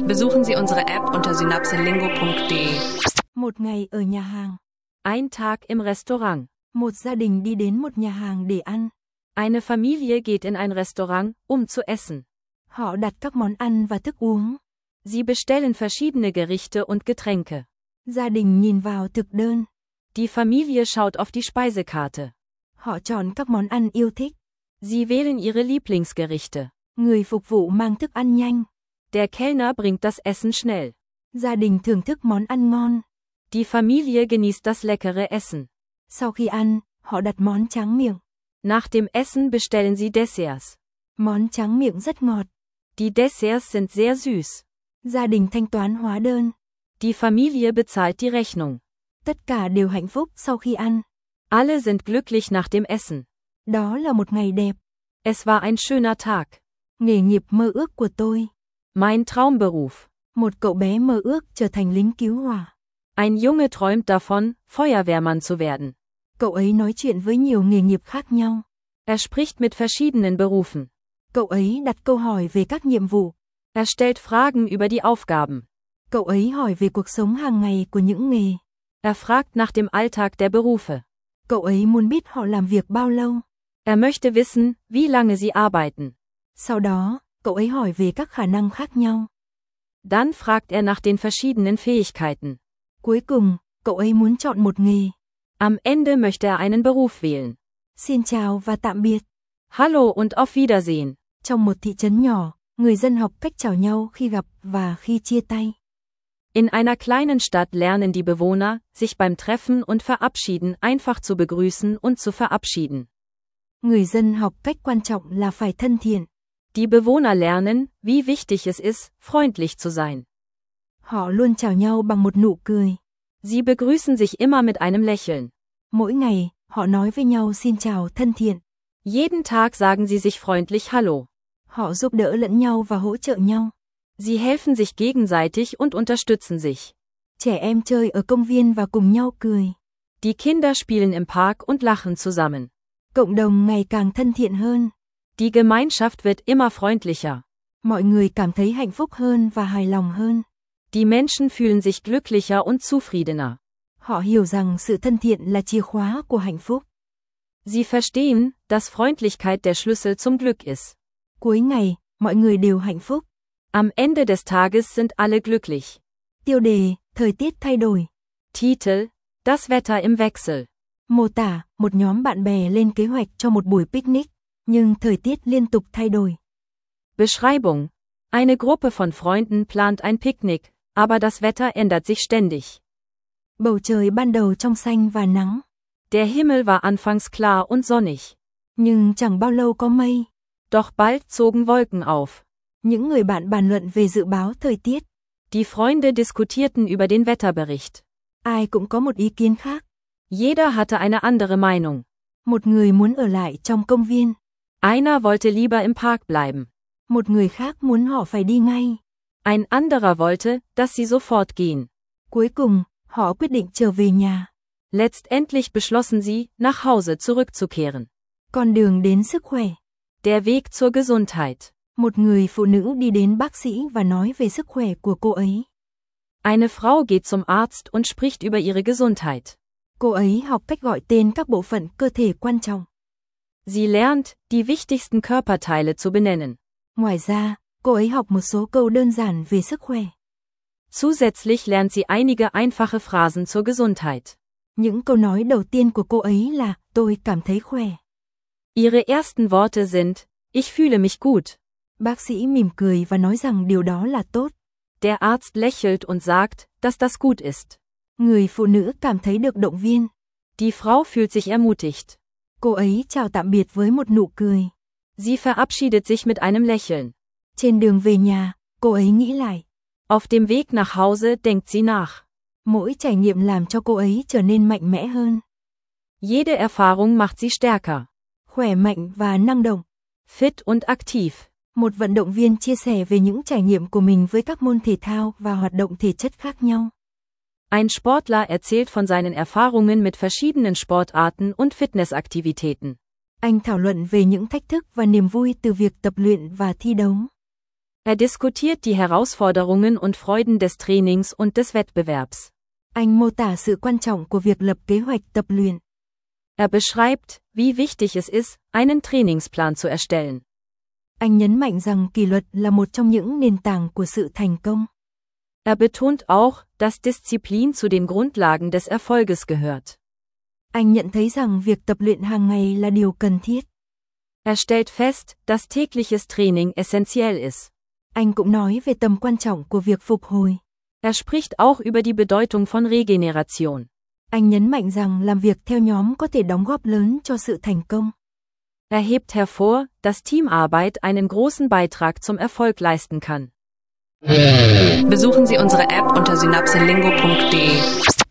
Besuchen Sie unsere App unter synapselingo.de. Một ngày ở nhà hàng. Ein Tag im Restaurant. Một gia đình đi đến một nhà hàng để ăn. Eine Familie geht in ein Restaurant, zu essen. Họ đặt các món ăn và thức uống. Sie bestellen verschiedene Gerichte und Getränke. Gia đình nhìn vào thực đơn. Die Familie schaut auf die Speisekarte. Họ chọn các món ăn yêu thích. Sie wählen ihre Lieblingsgerichte. Người phục vụ mang thức ăn nhanh. Der Kellner bringt das Essen schnell. Gia đình thưởng thức món ăn ngon. Die Familie genießt das leckere Essen. Sau khi ăn, họ đặt món tráng miệng. Nach dem Essen bestellen sie Desserts. Món tráng miệng rất ngọt. Die Desserts sind sehr süß. Gia đình thanh toán hóa đơn. Die Familie bezahlt die Rechnung. Tất cả đều hạnh phúc sau khi ăn. Alle sind glücklich nach dem Essen. Đó là một ngày đẹp. Es war ein schöner Tag. Nghề nghiệp mơ ước của tôi. Mein Traumberuf. Một cậu bé mơ ước trở thành lính cứu hỏa. Ein Junge träumt davon, Feuerwehrmann zu werden. Cậu ấy nói chuyện với nhiều nghề nghiệp khác nhau. Er spricht mit verschiedenen Berufen. Cậu ấy đặt câu hỏi về các nhiệm vụ. Er stellt Fragen über die Aufgaben. Cậu ấy hỏi về cuộc sống hàng ngày của những nghề. Er fragt nach dem Alltag der Berufe. Cậu ấy muốn biết họ làm việc bao lâu. Er möchte wissen, wie lange sie arbeiten. Sau đó, cậu ấy hỏi về các khả năng khác nhau. Dann fragt er nach den verschiedenen Fähigkeiten. Cuối cùng, cậu ấy muốn chọn một nghề. Am Ende möchte er einen Beruf wählen. Xin chào và tạm biệt. Hallo und auf Wiedersehen. Trong một thị trấn nhỏ, người dân học cách chào nhau khi gặp và khi chia tay. In einer kleinen Stadt lernen die Bewohner, sich beim Treffen und Verabschieden einfach zu begrüßen und zu verabschieden. Người dân học cách quan trọng là phải thân thiện. Die Bewohner lernen, wie wichtig es ist, freundlich zu sein. Họ luôn chào nhau bằng một nụ cười. Sie begrüßen sich immer mit einem Lächeln. Mỗi ngày, họ nói với nhau xin chào thân thiện. Jeden Tag sagen sie sich freundlich Hallo. Họ giúp đỡ lẫn nhau và hỗ trợ nhau. Sie helfen sich gegenseitig und unterstützen sich. Trẻ em chơi ở công viên và cùng nhau cười. Die Kinder spielen im Park und lachen zusammen. Cộng đồng ngày càng thân thiện hơn. Die Gemeinschaft wird immer freundlicher. Mọi người cảm thấy hạnh phúc hơn và hài lòng hơn. Die Menschen fühlen sich glücklicher und zufriedener. Họ hiểu rằng sự thân thiện là chìa khóa của hạnh phúc. Sie verstehen, dass Freundlichkeit der Schlüssel zum Glück ist. Cuối ngày, mọi người đều hạnh phúc. Am Ende des Tages sind alle glücklich. Tiêu đề, thời tiết thay đổi. Titel, das Wetter im Wechsel. Mô tả, một nhóm bạn bè lên kế hoạch cho một buổi picnic, nhưng thời tiết liên tục thay đổi. Beschreibung, eine Gruppe von Freunden plant ein Picknick, aber das Wetter ändert sich ständig. Bầu trời ban đầu trong xanh và nắng. Der Himmel war anfangs klar und sonnig. Nhưng chẳng bao lâu có mây. Doch bald zogen Wolken auf. Những người bạn bàn luận về dự báo thời tiết. Die Freunde diskutierten über den Wetterbericht. Ai cũng có một ý kiến khác. Jeder hatte eine andere Meinung. Một người muốn ở lại trong công viên. Einer wollte lieber im Park bleiben. Một người khác muốn họ phải đi ngay. Ein anderer wollte, dass sie sofort gehen. Cuối cùng, họ quyết định trở về nhà. Letztendlich beschlossen sie, nach Hause zurückzukehren. Con đường đến sức khỏe. Der Weg zur Gesundheit. Một người phụ nữ đi đến bác sĩ và nói về sức khỏe của cô ấy. Eine Frau geht zum Arzt und spricht über ihre Gesundheit. Cô ấy học cách gọi tên các bộ phận cơ thể quan trọng. Sie lernt, die wichtigsten Körperteile zu benennen. Ngoài ra, cô ấy học một số câu đơn giản về sức khỏe. Zusätzlich lernt sie einige einfache Phrasen zur Gesundheit. Những câu nói đầu tiên của cô ấy là, tôi cảm thấy khỏe. Ihre ersten Worte sind, ich fühle mich gut. Bác sĩ mỉm cười và nói rằng điều đó là tốt. Der Arzt lächelt und sagt, dass das gut ist. Người phụ nữ cảm thấy được động viên. Die Frau fühlt sich ermutigt. Cô ấy chào tạm biệt với một nụ cười. Sie verabschiedet sich mit einem Lächeln. Trên đường về nhà, cô ấy nghĩ lại. Auf dem Weg nach Hause denkt sie nach. Mỗi trải nghiệm làm cho cô ấy trở nên mạnh mẽ hơn. Jede Erfahrung macht sie stärker. Khỏe mạnh và năng động. Fit und aktiv. Một vận động viên chia sẻ về những trải nghiệm của mình với các môn thể thao và hoạt động thể chất khác nhau. Ein Sportler erzählt von seinen Erfahrungen mit verschiedenen Sportarten und Fitnessaktivitäten. Anh thảo luận về những thách thức và niềm vui từ việc tập luyện và thi đấu. Er diskutiert die Herausforderungen und Freuden des Trainings und des Wettbewerbs. Anh mô tả sự quan trọng của việc lập kế hoạch tập luyện. Er beschreibt, wie wichtig es ist, einen Trainingsplan zu erstellen. Anh nhấn mạnh rằng kỷ luật là một trong những nền tảng của sự thành công. Er betont auch, dass Disziplin zu den Grundlagen des Erfolges gehört. Anh nhận thấy rằng việc tập luyện hàng ngày là điều cần thiết. Er stellt fest, dass tägliches Training essentiell ist. Anh cũng nói về tầm quan trọng của việc phục hồi. Er spricht auch über die Bedeutung von Regeneration. Anh nhấn mạnh rằng làm việc theo nhóm có thể đóng góp lớn cho sự thành công. Er hebt hervor, dass Teamarbeit einen großen Beitrag zum Erfolg leisten kann. Besuchen Sie unsere App unter synapselingo.de.